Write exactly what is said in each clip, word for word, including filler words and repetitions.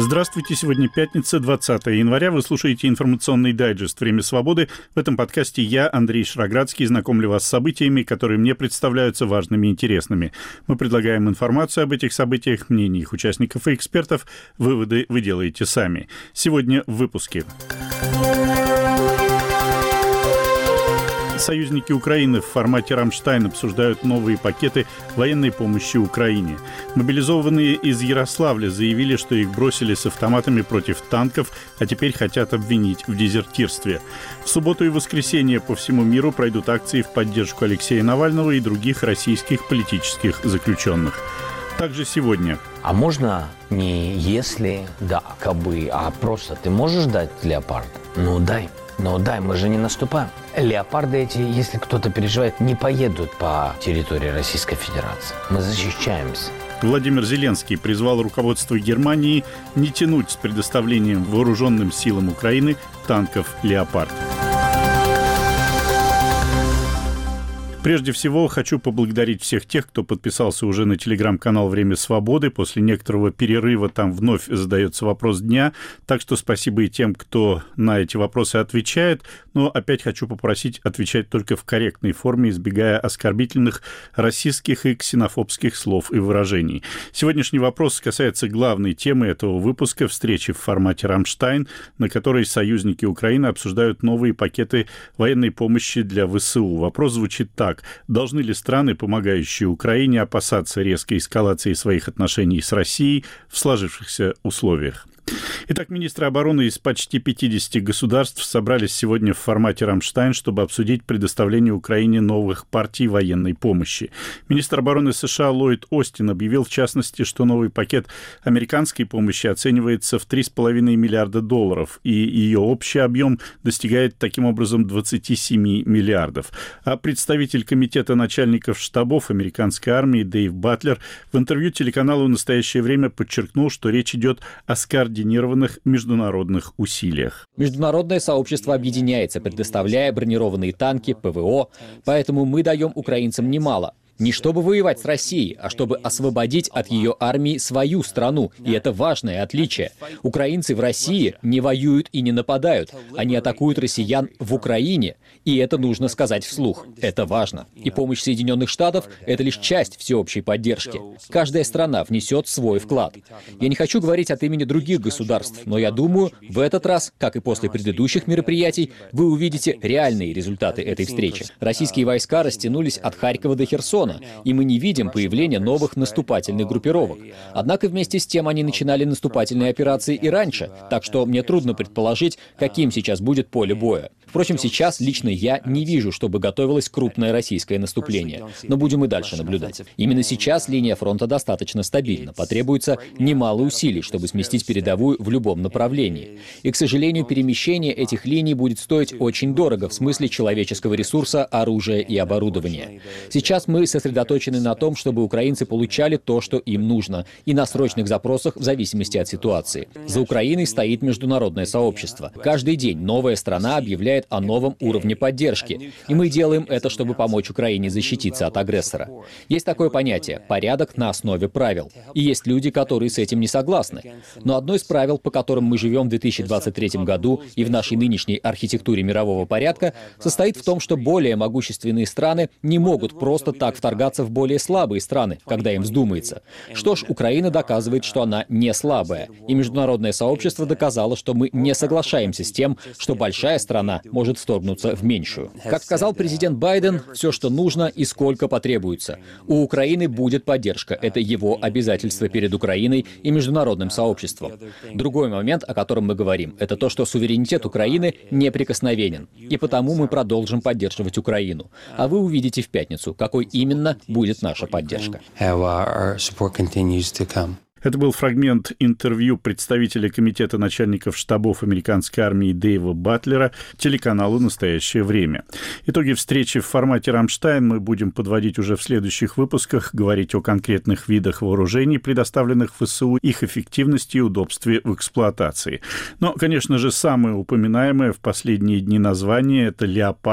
Здравствуйте, сегодня пятница, двадцатое января. Вы слушаете информационный дайджест «Время свободы». В этом подкасте я, Андрей Шраградский, знакомлю вас с событиями, которые мне представляются важными и интересными. Мы предлагаем информацию об этих событиях, мнения их участников и экспертов. Выводы вы делаете сами. Сегодня в выпуске. Союзники Украины в формате «Рамштайн» обсуждают новые пакеты военной помощи Украине. Мобилизованные из Ярославля заявили, что их бросили с автоматами против танков, а теперь хотят обвинить в дезертирстве. В субботу и воскресенье по всему миру пройдут акции в поддержку Алексея Навального и других российских политических заключенных. Также сегодня. А можно не если, да, кабы, а просто ты можешь дать леопард? Ну дай. Но дай, мы же не наступаем. Леопарды эти, если кто-то переживает, не поедут по территории Российской Федерации. Мы защищаемся. Владимир Зеленский призвал руководство Германии не тянуть с предоставлением вооруженным силам Украины танков «Леопард». Прежде всего, хочу поблагодарить всех тех, кто подписался уже на телеграм-канал «Время свободы». После некоторого перерыва там вновь задается вопрос дня. Так что спасибо и тем, кто на эти вопросы отвечает. Но опять хочу попросить отвечать только в корректной форме, избегая оскорбительных расистских и ксенофобских слов и выражений. Сегодняшний вопрос касается главной темы этого выпуска — встречи в формате «Рамштайн», на которой союзники Украины обсуждают новые пакеты военной помощи для ВСУ. Вопрос звучит так. Должны ли страны, помогающие Украине, опасаться резкой эскалации своих отношений с Россией в сложившихся условиях? Итак, министры обороны из почти пятидесяти государств собрались сегодня в формате «Рамштайн», чтобы обсудить предоставление Украине новых партий военной помощи. Министр обороны США Ллойд Остин объявил, в частности, что новый пакет американской помощи оценивается в три с половиной миллиарда долларов, и ее общий объем достигает таким образом двадцати семи миллиардов. А представитель комитета начальников штабов американской армии Дэйв Батлер в интервью телеканалу «Настоящее время» подчеркнул, что речь идет о скоординированном координированных международных усилиях. Международное сообщество объединяется, предоставляя бронированные танки, ПВО, поэтому мы даем украинцам немало. Не чтобы воевать с Россией, а чтобы освободить от ее армии свою страну. И это важное отличие. Украинцы в России не воюют и не нападают. Они атакуют россиян в Украине. И это нужно сказать вслух. Это важно. И помощь Соединенных Штатов — это лишь часть всеобщей поддержки. Каждая страна внесет свой вклад. Я не хочу говорить от имени других государств, но я думаю, в этот раз, как и после предыдущих мероприятий, вы увидите реальные результаты этой встречи. Российские войска растянулись от Харькова до Херсона, и мы не видим появления новых наступательных группировок. Однако вместе с тем они начинали наступательные операции и раньше, так что мне трудно предположить, каким сейчас будет поле боя. Впрочем, сейчас лично я не вижу, чтобы готовилось крупное российское наступление, но будем и дальше наблюдать. Именно сейчас линия фронта достаточно стабильна, потребуется немало усилий, чтобы сместить передовую в любом направлении. И, к сожалению, перемещение этих линий будет стоить очень дорого в смысле человеческого ресурса, оружия и оборудования. Сейчас мы сосредоточены на том, чтобы украинцы получали то, что им нужно, и на срочных запросах в зависимости от ситуации. За Украиной стоит международное сообщество. Каждый день новая страна объявляет о новом уровне поддержки, и мы делаем это, чтобы помочь Украине защититься от агрессора. Есть такое понятие — порядок на основе правил. И есть люди, которые с этим не согласны. Но одно из правил, по которым мы живем в две тысячи двадцать третьем году и в нашей нынешней архитектуре мирового порядка, состоит в том, что более могущественные страны не могут просто так вторгаться в более слабые страны, когда им вздумается. Что ж, Украина доказывает, что она не слабая. И международное сообщество доказало, что мы не соглашаемся с тем, что большая страна может вторгнуться в меньшую. Как сказал президент Байден, все, что нужно и сколько потребуется. У Украины будет поддержка. Это его обязательство перед Украиной и международным сообществом. Другой момент, о котором мы говорим, это то, что суверенитет Украины неприкосновенен. И потому мы продолжим поддерживать Украину. А вы увидите в пятницу, какой именно будет наша поддержка. Это был фрагмент интервью представителя комитета начальников штабов американской армии Дэйва Батлера телеканалу «Настоящее время». Итоги встречи в формате «Рамштайн» мы будем подводить уже в следующих выпусках, говорить о конкретных видах вооружений, предоставленных ВСУ, их эффективности и удобстве в эксплуатации. Но, конечно же, самое упоминаемое в последние дни название — это «Леопард».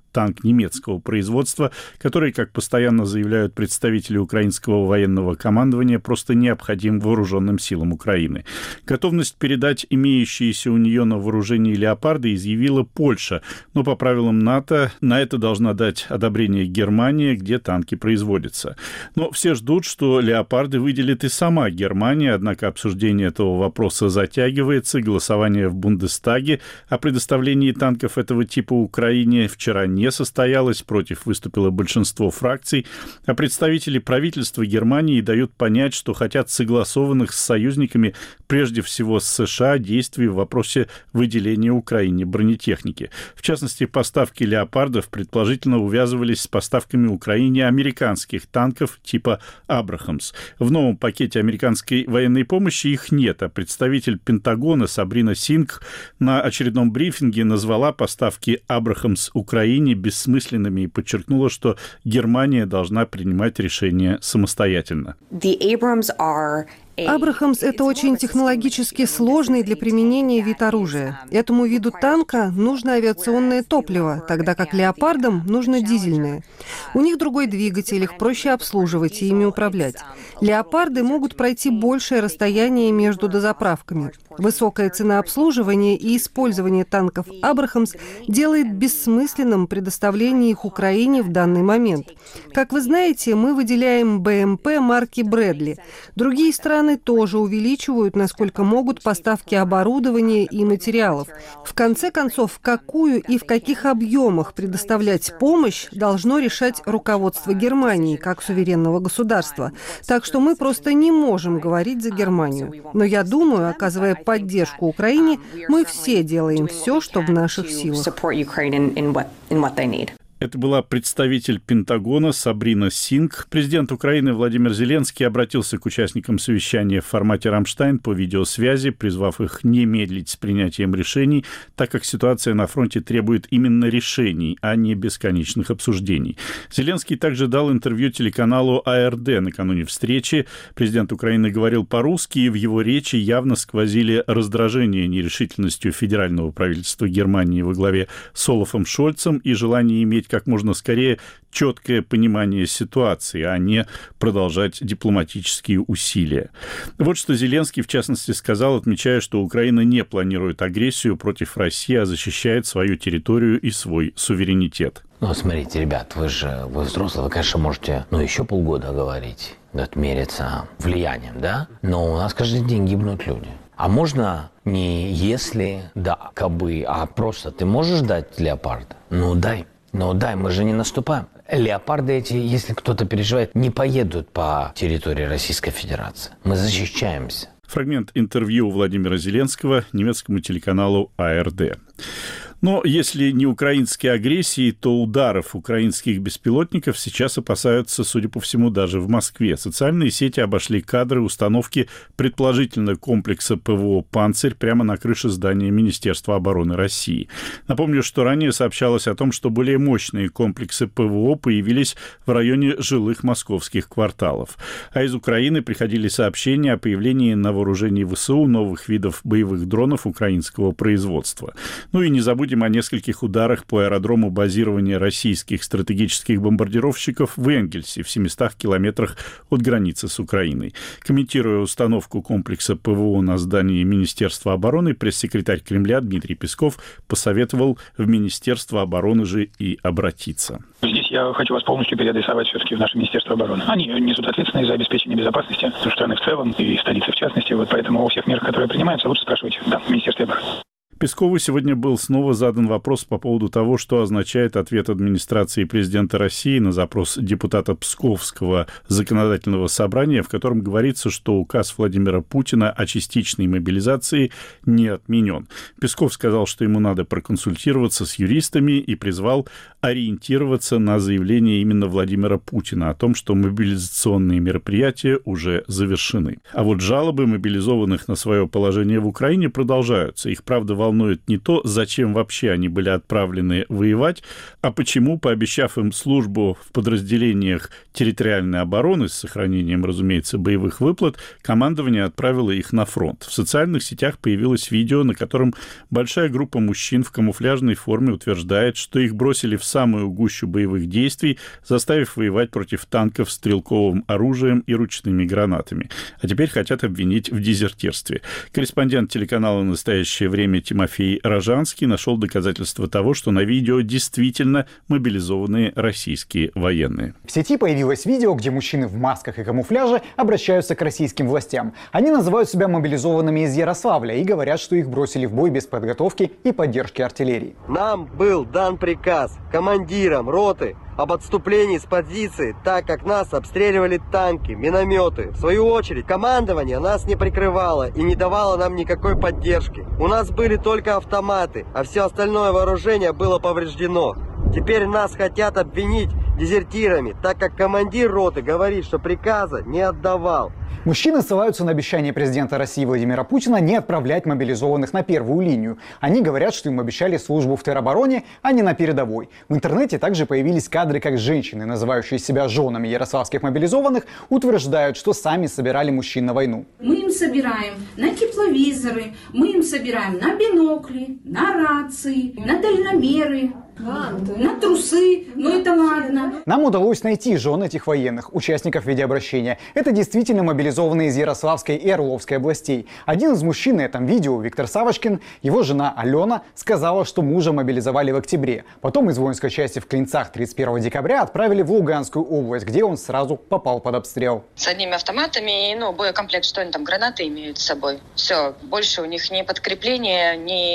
танк немецкого производства, который, как постоянно заявляют представители украинского военного командования, просто необходим вооруженным силам Украины. Готовность передать имеющиеся у нее на вооружении «Леопарды» изъявила Польша, но по правилам НАТО на это должна дать одобрение Германия, где танки производятся. Но все ждут, что «Леопарды» выделит и сама Германия, однако обсуждение этого вопроса затягивается. Голосование в Бундестаге о предоставлении танков этого типа Украине вчера не состоялось, против выступило большинство фракций, а представители правительства Германии дают понять, что хотят согласованных с союзниками, прежде всего с США, действий в вопросе выделения Украине бронетехники. В частности, поставки «Леопардов» предположительно увязывались с поставками Украине американских танков типа «Абрахамс». В новом пакете американской военной помощи их нет, а представитель Пентагона Сабрина Сингх на очередном брифинге назвала поставки «Абрахамс» Украине бессмысленными и подчеркнула, что Германия должна принимать решения самостоятельно. «Абрахамс» — это очень технологически сложный для применения вид оружия. Этому виду танка нужно авиационное топливо, тогда как «Леопардам» нужно дизельное. У них другой двигатель, их проще обслуживать и ими управлять. «Леопарды» могут пройти большее расстояние между дозаправками. Высокая цена обслуживания и использование танков «Абрахамс» делает бессмысленным предоставление их Украине в данный момент. Как вы знаете, мы выделяем БМП марки «Брэдли». Другие страны тоже увеличивают, насколько могут, поставки оборудования и материалов. В конце концов, какую и в каких объемах предоставлять помощь, должно решать руководство Германии как суверенного государства. Так что мы просто не можем говорить за Германию. Но я думаю, оказывая поддержку Украине, мы все делаем все, что в наших силах. Это была представитель Пентагона Сабрина Сингх. Президент Украины Владимир Зеленский обратился к участникам совещания в формате «Рамштайн» по видеосвязи, призвав их не медлить с принятием решений, так как ситуация на фронте требует именно решений, а не бесконечных обсуждений. Зеленский также дал интервью телеканалу А Эр Дэ накануне встречи. Президент Украины говорил по-русски, и в его речи явно сквозили раздражение нерешительностью федерального правительства Германии во главе с Олафом Шольцем и желание иметь как можно скорее четкое понимание ситуации, а не продолжать дипломатические усилия. Вот что Зеленский, в частности, сказал, отмечая, что Украина не планирует агрессию против России, а защищает свою территорию и свой суверенитет. Ну, смотрите, ребят, вы же вы взрослые, вы, конечно, можете, ну, еще полгода говорить, отмериться влиянием, да? Но у нас каждый день гибнут люди. А можно не если, да, кабы, а просто ты можешь дать «Леопард»? Ну, дай. Ну дай, мы же не наступаем. «Леопарды» эти, если кто-то переживает, не поедут по территории Российской Федерации. Мы защищаемся. Фрагмент интервью Владимира Зеленского немецкому телеканалу А Эр Дэ. Но если не украинские агрессии, то ударов украинских беспилотников сейчас опасаются, судя по всему, даже в Москве. Социальные сети обошли кадры установки предположительно комплекса ПВО «Панцирь» прямо на крыше здания Министерства обороны России. Напомню, что ранее сообщалось о том, что более мощные комплексы ПВО появились в районе жилых московских кварталов. А из Украины приходили сообщения о появлении на вооружении вэ эс у новых видов боевых дронов украинского производства. Ну и не забудьте о нескольких ударах по аэродрому базирования российских стратегических бомбардировщиков в Энгельсе, в семистах километрах от границы с Украиной. Комментируя установку комплекса ПВО на здании Министерства обороны, пресс-секретарь Кремля Дмитрий Песков посоветовал в Министерство обороны же и обратиться. Здесь я хочу вас полностью переадресовать все-таки в наше Министерство обороны. Они несут ответственность за обеспечение безопасности страны в целом и столицы в частности. Вот поэтому о всех мерах, которые принимаются, лучше спрашивать да, в Министерстве обороны. Пескову сегодня был снова задан вопрос по поводу того, что означает ответ администрации президента России на запрос депутата Псковского законодательного собрания, в котором говорится, что указ Владимира Путина о частичной мобилизации не отменен. Песков сказал, что ему надо проконсультироваться с юристами и призвал ориентироваться на заявление именно Владимира Путина о том, что мобилизационные мероприятия уже завершены. А вот жалобы мобилизованных на свое положение в Украине продолжаются. Их, правда, волнует волнует не то, зачем вообще они были отправлены воевать, а почему, пообещав им службу в подразделениях территориальной обороны с сохранением, разумеется, боевых выплат, командование отправило их на фронт. В социальных сетях появилось видео, на котором большая группа мужчин в камуфляжной форме утверждает, что их бросили в самую гущу боевых действий, заставив воевать против танков стрелковым оружием и ручными гранатами. А теперь хотят обвинить в дезертирстве. Корреспондент телеканала «Настоящее время» Тимофей Рожанский нашел доказательства того, что на видео действительно мобилизованные российские военные. В сети появилось видео, где мужчины в масках и камуфляже обращаются к российским властям. Они называют себя мобилизованными из Ярославля и говорят, что их бросили в бой без подготовки и поддержки артиллерии. Нам был дан приказ командирам роты об отступлении с позиции, так как нас обстреливали танки, минометы. В свою очередь, командование нас не прикрывало и не давало нам никакой поддержки. У нас были только автоматы, а все остальное вооружение было повреждено. Теперь нас хотят обвинить дезертирами, так как командир роты говорит, что приказа не отдавал. Мужчины ссылаются на обещание президента России Владимира Путина не отправлять мобилизованных на первую линию. Они говорят, что им обещали службу в теробороне, а не на передовой. В интернете также появились кадры, как женщины, называющие себя женами ярославских мобилизованных, утверждают, что сами собирали мужчин на войну. Мы им собираем на тепловизоры, мы им собираем на бинокли, на рации, на дальномеры, на трусы, но это ладно. Нам удалось найти жен этих военных, участников видеообращения. Это действительно мобилизованные из Ярославской и Орловской областей. Один из мужчин на этом видео, Виктор Савочкин, его жена Алена, сказала, что мужа мобилизовали в октябре. Потом из воинской части в Клинцах тридцать первого декабря отправили в Луганскую область, где он сразу попал под обстрел. С одними автоматами, ну, боекомплект, что они там, гранаты имеют с собой. Все, больше у них ни подкрепления,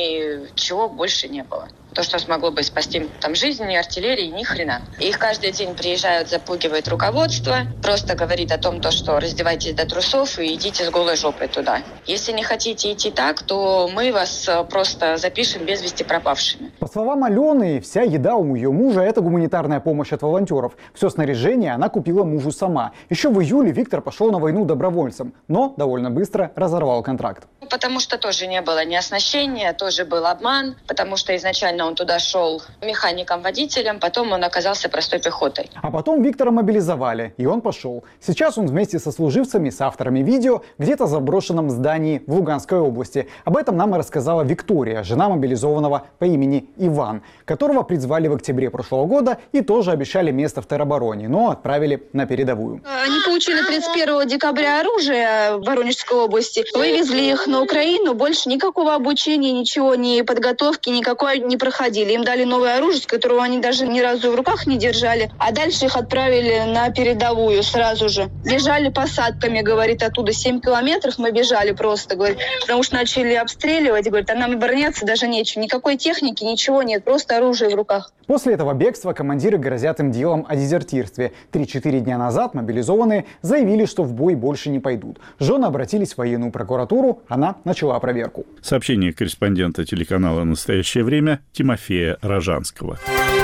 ничего больше не было. То, что смогло бы спасти там жизнь, ни артиллерии, ни хрена. Их каждый день приезжают, запугивает руководство, просто говорит о том, то, что раздевайтесь до трусов и идите с голой жопой туда. Если не хотите идти так, то мы вас просто запишем без вести пропавшими. По словам Алены, вся еда у ее мужа – это гуманитарная помощь от волонтеров. Все снаряжение она купила мужу сама. Еще в июле Виктор пошел на войну добровольцем, но довольно быстро разорвал контракт. Потому что тоже не было ни оснащения, тоже был обман, потому что изначально он туда шел механиком-водителем, потом он оказался простой пехотой. А потом Виктора мобилизовали, и он пошел. Сейчас он вместе со служивцами, с авторами видео, где-то в заброшенном здании в Луганской области. Об этом нам и рассказала Виктория, жена мобилизованного по имени Иван, которого призвали в октябре прошлого года и тоже обещали место в теробороне, но отправили на передовую. Они получили тридцать первого декабря оружие в Воронежской области, вывезли их на Украину, больше никакого обучения, ничего, ни подготовки никакой не проходили. Им дали новое оружие, с которого они даже ни разу в руках не держали, а дальше их отправили на передовую сразу же. Бежали посадками, говорит, оттуда семь километров мы бежали просто, говорит, потому что начали обстреливать, говорит, а нам обороняться даже нечего, никакой техники, ничего нет, просто оружие в руках. После этого бегства командиры грозят им делом о дезертирстве. Три-четыре дня назад мобилизованные заявили, что в бой больше не пойдут. Жены обратились в военную прокуратуру, она начала проверку. Сообщение корреспондента телеканала «Настоящее время» Тимофея Рожанского.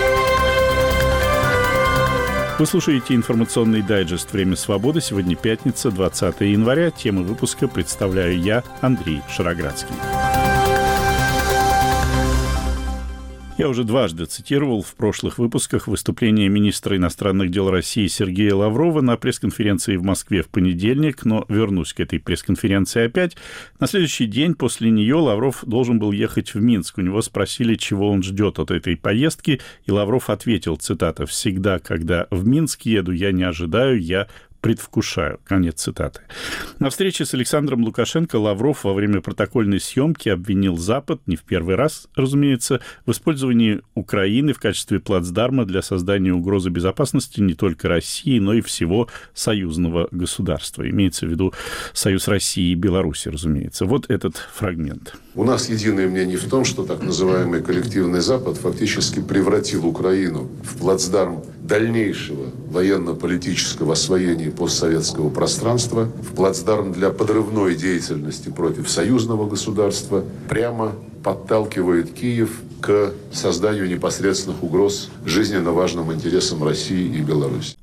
Вы слушаете информационный дайджест «Время свободы». Сегодня пятница, двадцатое января. Темы выпуска представляю я, Андрей Шароградский. Я уже дважды цитировал в прошлых выпусках выступление министра иностранных дел России Сергея Лаврова на пресс-конференции в Москве в понедельник, но вернусь к этой пресс-конференции опять. На следующий день после нее Лавров должен был ехать в Минск. У него спросили, чего он ждет от этой поездки, и Лавров ответил, цитата, «Всегда, когда в Минск еду, я не ожидаю, я предвкушаю». Конец цитаты. На встрече с Александром Лукашенко Лавров во время протокольной съемки обвинил Запад, не в первый раз, разумеется, в использовании Украины в качестве плацдарма для создания угрозы безопасности не только России, но и всего союзного государства. Имеется в виду Союз России и Беларуси, разумеется. Вот этот фрагмент. У нас единое мнение в том, что так называемый коллективный Запад фактически превратил Украину в плацдарм дальнейшего военно-политического освоения постсоветского пространства, в плацдарм для подрывной деятельности против союзного государства, прямо подталкивает Киев к созданию непосредственных угроз жизненно важным интересам России и Беларуси.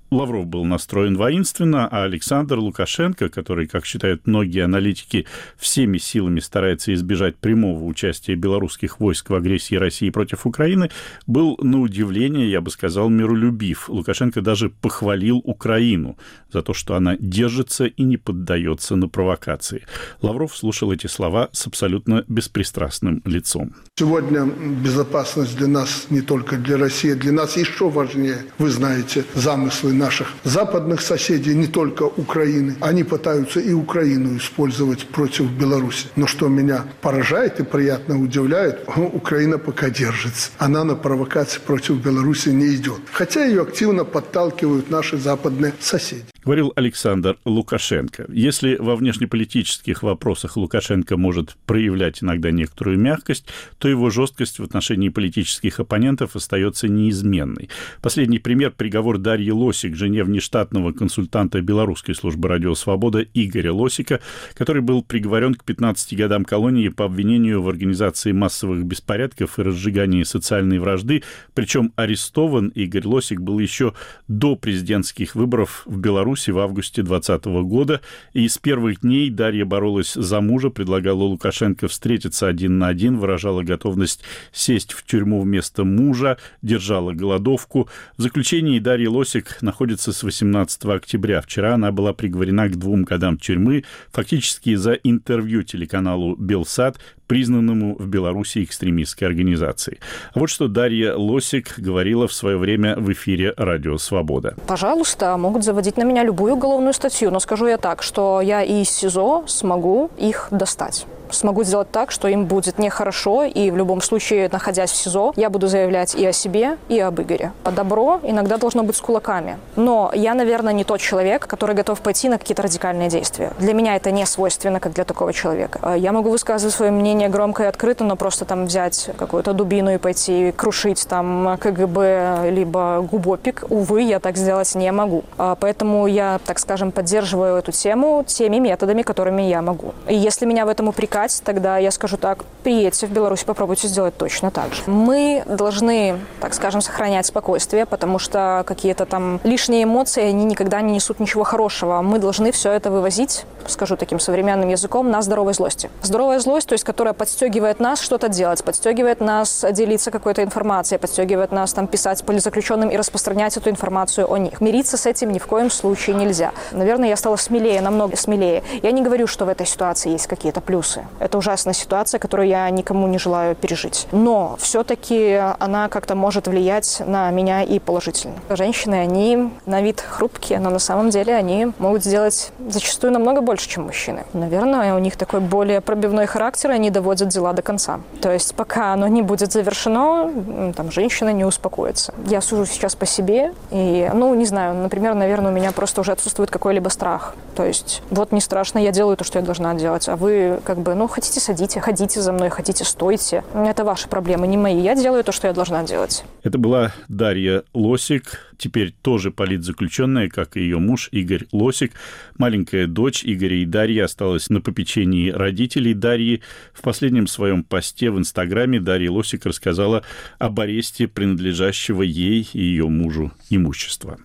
Лавров был настроен воинственно, а Александр Лукашенко, который, как считают многие аналитики, всеми силами старается избежать прямого участия белорусских войск в агрессии России против Украины, был, на удивление, я бы сказал, миролюбив. Лукашенко даже похвалил Украину за то, что она держится и не поддается на провокации. Лавров слушал эти слова с абсолютно беспристрастным лицом. Сегодня безопасность для нас, не только для России, для нас еще важнее. Вы знаете замыслы наших западных соседей, не только Украины. Они пытаются и Украину использовать против Беларуси. Но что меня поражает и приятно удивляет, Украина пока держится. Она на провокации против Беларуси не идет. Хотя ее активно подталкивают наши западные соседи. Говорил Александр Лукашенко. Если во внешнеполитических вопросах Лукашенко может проявлять иногда некоторую мягкость, то его жесткость в отношении политических оппонентов остается неизменной. Последний пример – приговор Дарьи Лосик, жене внештатного консультанта Белорусской службы «Радио Свобода» Игоря Лосика, который был приговорен к пятнадцати годам колонии по обвинению в организации массовых беспорядков и разжигании социальной вражды. Причем арестован Игорь Лосик был еще до президентских выборов в Беларуси в августе двадцатого года, и с первых дней Дарья боролась за мужа, предлагала Лукашенко встретиться один на один, выражала готовность сесть в тюрьму вместо мужа, держала голодовку. В заключении Дарья Лосик находится с восемнадцатого октября. Вчера она была приговорена к двум годам тюрьмы, фактически за интервью телеканалу «Белсат», признанному в Беларуси экстремистской организацией. А вот что Дарья Лосик говорила в свое время в эфире «Радио Свобода». Пожалуйста, могут заводить на меня любую уголовную статью, но скажу я так, что я и из СИЗО смогу их достать. Смогу сделать так, что им будет нехорошо, и в любом случае, находясь в СИЗО, я буду заявлять и о себе, и об Игоре. А добро иногда должно быть с кулаками. Но я, наверное, не тот человек, который готов пойти на какие-то радикальные действия. Для меня это не свойственно, как для такого человека. Я могу высказывать свое мнение громко и открыто, но просто там взять какую-то дубину и пойти крушить там КГБ, либо ГУБОПИК, увы, я так сделать не могу. Поэтому я, так скажем, поддерживаю эту тему теми методами, которыми я могу. И если меня в этом упрекать, тогда я скажу так: приедьте в Беларусь, попробуйте сделать точно так же. Мы должны, так скажем, сохранять спокойствие, потому что какие-то там лишние эмоции, они никогда не несут ничего хорошего. Мы должны все это вывозить, скажу таким современным языком, на здоровой злости. Здоровая злость, то есть которая подстегивает нас что-то делать, подстегивает нас делиться какой-то информацией, подстегивает нас там писать политзаключенным и распространять эту информацию о них. Мириться с этим ни в коем случае нельзя. Наверное, я стала смелее, намного смелее. Я не говорю, что в этой ситуации есть какие-то плюсы. Это ужасная ситуация, которую я никому не желаю пережить. Но все-таки она как-то может влиять на меня и положительно. Женщины, они на вид хрупкие, но на самом деле они могут сделать зачастую намного больше, чем мужчины. Наверное, у них такой более пробивной характер, и они доводят дела до конца. То есть пока оно не будет завершено, там, женщина не успокоится. Я сужу сейчас по себе, и, ну, не знаю, например, наверное, у меня просто уже отсутствует какой-либо страх. То есть вот не страшно, я делаю то, что я должна делать, а вы как бы, ну, хотите садите, ходите за мной, хотите стойте. Это ваши проблемы, не мои. Я делаю то, что я должна делать. Это была Дарья Лосик, теперь тоже политзаключенная, как и ее муж Игорь Лосик. Маленькая дочь Игоря и Дарьи осталась на попечении родителей Дарьи. В последнем своем посте в Инстаграме Дарья Лосик рассказала об аресте принадлежащего ей и ее мужу имущества.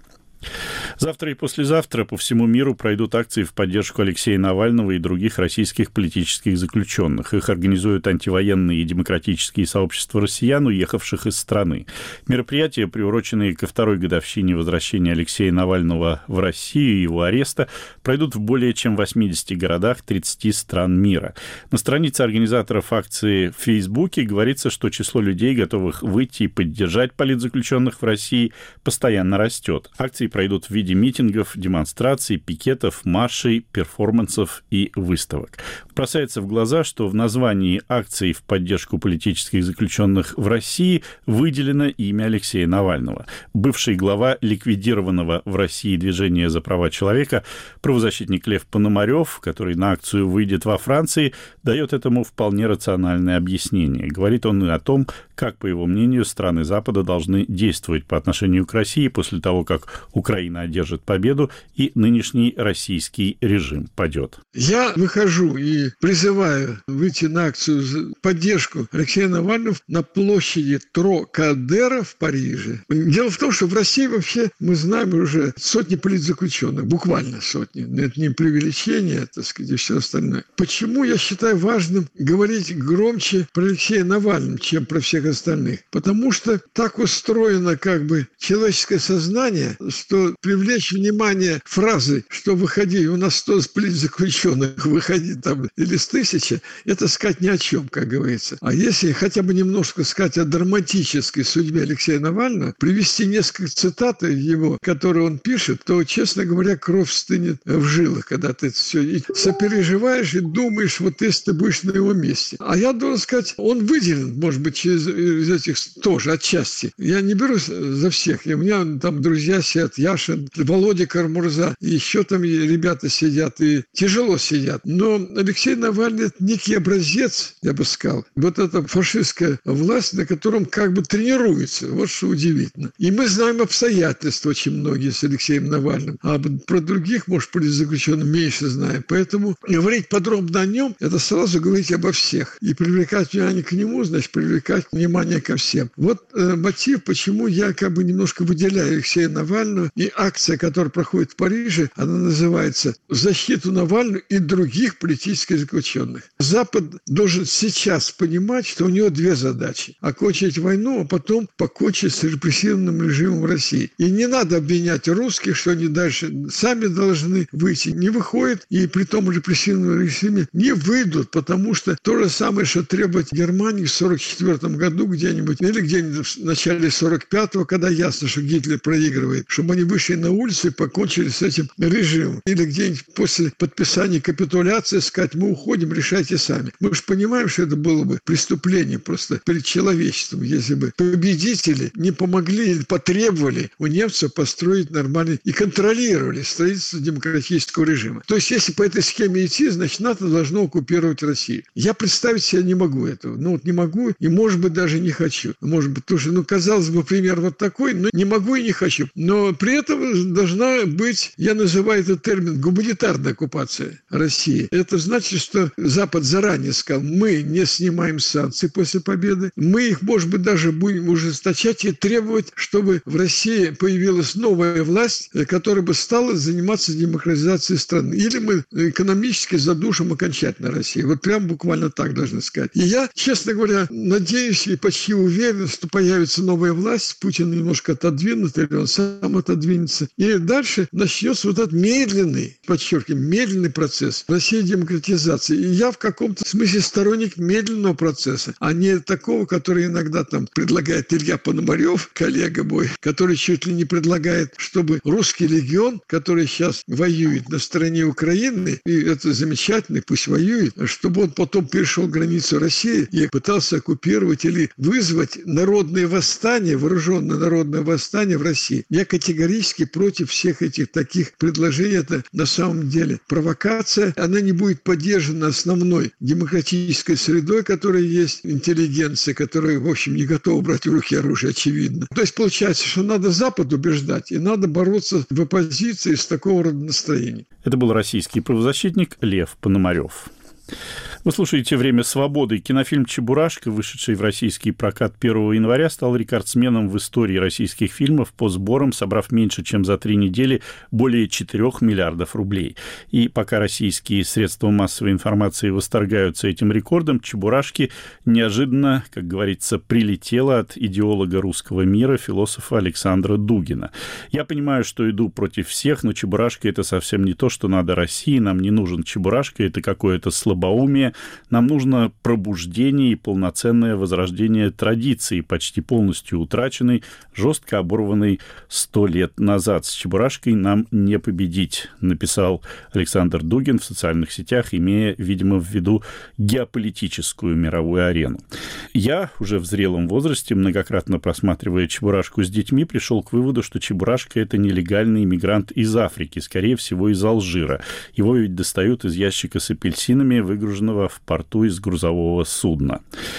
Завтра и послезавтра по всему миру пройдут акции в поддержку Алексея Навального и других российских политических заключенных. Их организуют антивоенные и демократические сообщества россиян, уехавших из страны. Мероприятия, приуроченные ко второй годовщине возвращения Алексея Навального в Россию и его ареста, пройдут в более чем восьмидесяти городах тридцати стран мира. На странице организаторов акции в Фейсбуке говорится, что число людей, готовых выйти и поддержать политзаключенных в России, постоянно растет. Акции пройдут в виде митингов, демонстраций, пикетов, маршей, перформансов и выставок. Бросается в глаза, что в названии акции в поддержку политических заключенных в России выделено имя Алексея Навального. Бывший глава ликвидированного в России движения за права человека, правозащитник Лев Пономарев, который на акцию выйдет во Франции, дает этому вполне рациональное объяснение. Говорит он и о том, как, по его мнению, страны Запада должны действовать по отношению к России после того, как Украина одержит одержит победу и нынешний российский режим падет. Я выхожу и призываю выйти на акцию за поддержку Алексея Навального на площади Трокадера в Париже. Дело в том, что в России вообще мы знаем уже сотни политзаключенных, буквально сотни. Это не преувеличение, так сказать, и все остальное. Почему я считаю важным говорить громче про Алексея Навального, чем про всех остальных? Потому что так устроено как бы человеческое сознание, что привлечь внимание фразы, что выходи, у нас сто политзаключенных, выходи там, или с тысячи, это сказать ни о чем, как говорится. А если хотя бы немножко сказать о драматической судьбе Алексея Навального, привести несколько цитат его, которые он пишет, то, честно говоря, кровь стынет в жилах, когда ты все и сопереживаешь и думаешь, вот если ты будешь на его месте. А я должен сказать, он выделен, может быть, через, из этих тоже отчасти. Я не берусь за всех. И у меня там друзья сидят, Яшин, Володя Кармурза, и еще там ребята сидят, и тяжело сидят. Но Алексей Навальный – это некий образец, я бы сказал. Вот эта фашистская власть, на котором как бы тренируется. Вот что удивительно. И мы знаем обстоятельства очень многие с Алексеем Навальным. А про других, может, политзаключенных меньше знаем. Поэтому говорить подробно о нем – это сразу говорить обо всех. И привлекать внимание к нему, значит, привлекать внимание ко всем. Вот э, мотив, почему я как бы немножко выделяю Алексея Навального. И акция, которая проходит в Париже, она называется «В защиту Навального и других политических заключенных». Запад должен сейчас понимать, что у него две задачи. Окончить войну, а потом покончить с репрессивным режимом в России. И не надо обвинять русских, что они дальше сами должны выйти. Не выходят, и при том репрессивном режиме не выйдут, потому что то же самое, что требовать Германии в сорок четвёртом году где-нибудь, или где-нибудь в начале сорок пятого, когда ясно, что Гитлер проигрывает, чтобы они вышли на улицу и покончили с этим режимом. Или где-нибудь после подписания капитуляции сказать, мы уходим, решайте сами. Мы же понимаем, что это было бы преступление просто перед человечеством, если бы победители не помогли или потребовали у немцев построить нормальный и контролировали строительство демократического режима. То есть, если по этой схеме идти, значит, НАТО должно оккупировать Россию. Я представить себе не могу этого. Ну, вот не могу и, может быть, даже не хочу. Может быть, тоже, ну, казалось бы, пример вот такой, но не могу и не хочу. Но при этом должна быть, я называю этот термин, гуманитарная оккупация России. Это значит, что Запад заранее сказал, мы не снимаем санкции после победы, мы их, может быть, даже будем ужесточать и требовать, чтобы в России появилась новая власть, которая бы стала заниматься демократизацией страны. Или мы экономически задушим окончательно Россию. Вот прям буквально так должны сказать. И я, честно говоря, надеюсь и почти уверен, что появится новая власть, Путин немножко отодвинут, или он сам отодвинется. И дальше начнется вот этот медленный, подчеркиваем, медленный процесс России демократизации. И я в каком-то смысле сторонник медленного процесса, а не такого, который иногда там предлагает Илья Пономарев, коллега мой, который чуть ли не предлагает, чтобы русский легион, который сейчас воюет на стороне Украины, и это замечательно, пусть воюет, чтобы он потом перешел границу России и пытался оккупировать или вызвать народное восстание, вооруженное народное восстание в России. Я категорически против всех этих таких предложений. Это на самом деле провокация. Она не будет поддержана основной демократической средой, которая есть, интеллигенция, которая, в общем, не готова брать в руки оружие, очевидно. То есть получается, что надо Запад убеждать, и надо бороться в оппозиции с такого рода настроением. Это был российский правозащитник Лев Пономарев. Вы слушаете «Время свободы». Кинофильм «Чебурашка», вышедший в российский прокат первого января, стал рекордсменом в истории российских фильмов по сборам, собрав меньше, чем за три недели, более четырёх миллиардов рублей. И пока российские средства массовой информации восторгаются этим рекордом, «Чебурашки» неожиданно, как говорится, прилетело от идеолога русского мира, философа Александра Дугина. Я понимаю, что иду против всех, но «Чебурашка» — это совсем не то, что надо России. Нам не нужен «Чебурашка», это какое-то слабоумие. Нам нужно пробуждение и полноценное возрождение традиции, почти полностью утраченной, жестко оборванной сто лет назад. С «Чебурашкой» нам не победить, написал Александр Дугин в социальных сетях, имея, видимо, в виду геополитическую мировую арену. Я, уже в зрелом возрасте, многократно просматривая «Чебурашку» с детьми, пришел к выводу, что «Чебурашка» — это нелегальный иммигрант из Африки, скорее всего, из Алжира. Его ведь достают из ящика с апельсинами, выгруженного в порту из грузового судна.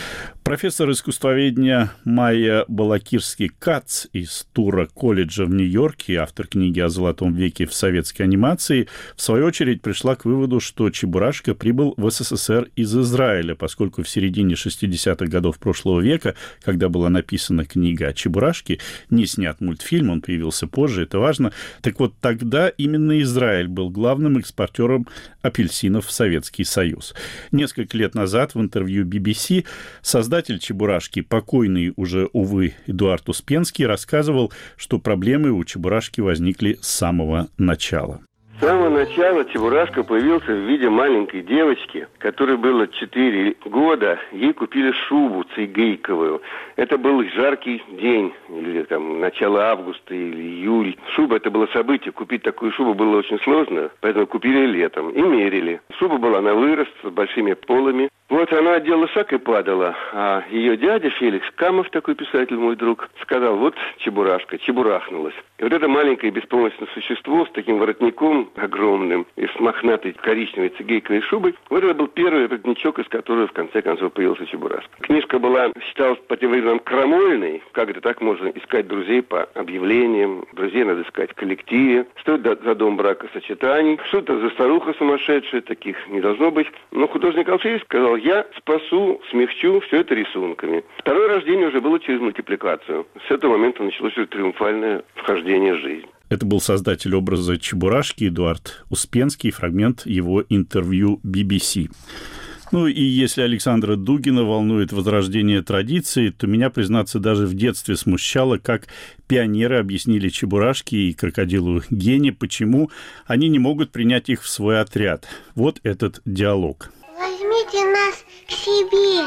Профессор искусствоведения Майя Балакирский-Кац из Тура колледжа в Нью-Йорке, автор книги о золотом веке в советской анимации, в свою очередь пришла к выводу, что Чебурашка прибыл в СССР из Израиля, поскольку в середине шестидесятых годов прошлого века, когда была написана книга о Чебурашке, не снят мультфильм, он появился позже, это важно, так вот тогда именно Израиль был главным экспортером апельсинов в Советский Союз. Несколько лет назад в интервью би би си создатель Создатель Чебурашки, покойный уже, увы, Эдуард Успенский, рассказывал, что проблемы у Чебурашки возникли с самого начала. С самого начала Чебурашка появился в виде маленькой девочки, которой было четыре года. Ей купили шубу цигейковую. Это был жаркий день, или там начало августа, или июль. Шуба — это было событие. Купить такую шубу было очень сложно, поэтому купили летом и мерили. Шуба была на вырост, с большими полами. Вот она одела шаг и падала. А ее дядя Феликс Камов, такой писатель, мой друг, сказал: вот Чебурашка, чебурахнулась. И вот это маленькое беспомощное существо с таким воротником огромным и с мохнатой коричневой цигейковой шубой, вот это был первый воротничок, из которого в конце концов появился Чебурашка. Книжка была, считалась по тем временам крамольной. Как это так можно искать друзей по объявлениям? Друзей надо искать в коллективе. Что это за дом бракосочетаний? Что это за старуха сумасшедшая? Таких не должно быть. Но художник Алшевич сказал: я спасу, смягчу все это рисунками. Второе рождение уже было через мультипликацию. С этого момента началось уже триумфальное вхождение в жизнь. Это был создатель образа Чебурашки Эдуард Успенский, фрагмент его интервью би би си. Ну и если Александра Дугина волнует возрождение традиции, то меня, признаться, даже в детстве смущало, как пионеры объяснили Чебурашке и крокодилу Гене, почему они не могут принять их в свой отряд. Вот этот диалог. Возьмите нас к себе.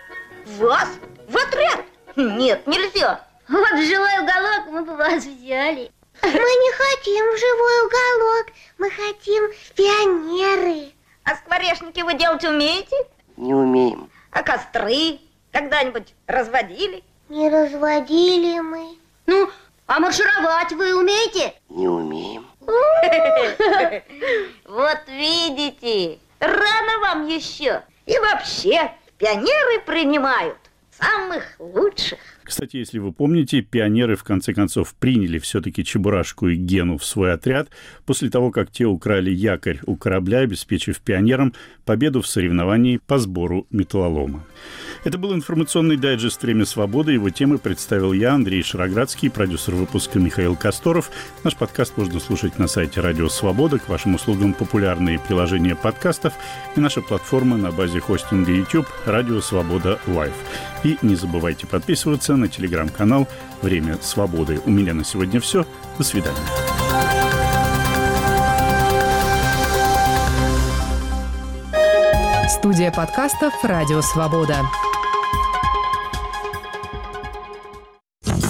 Вас? В отряд? Нет, нельзя. Вот в живой уголок мы бы вас взяли. Мы не хотим в живой уголок, мы хотим в пионеры. А скворечники вы делать умеете? Не умеем. А костры когда-нибудь разводили? Не разводили мы. Ну, а маршировать вы умеете? Не умеем. Вот видите, рано вам еще. И вообще, пионеры принимают самых лучших. Кстати, если вы помните, пионеры в конце концов приняли все-таки Чебурашку и Гену в свой отряд после того, как те украли якорь у корабля, обеспечив пионерам победу в соревновании по сбору металлолома. Это был информационный дайджест «Время свободы». Его темы представил я, Андрей Шароградский, продюсер выпуска Михаил Косторов. Наш подкаст можно слушать на сайте Радио Свобода. К вашим услугам популярные приложения подкастов и наша платформа на базе хостинга YouTube «Радио Свобода Лайв». И не забывайте подписываться на телеграм-канал «Время свободы». У меня на сегодня все. До свидания. Студия подкастов «Радио Свобода».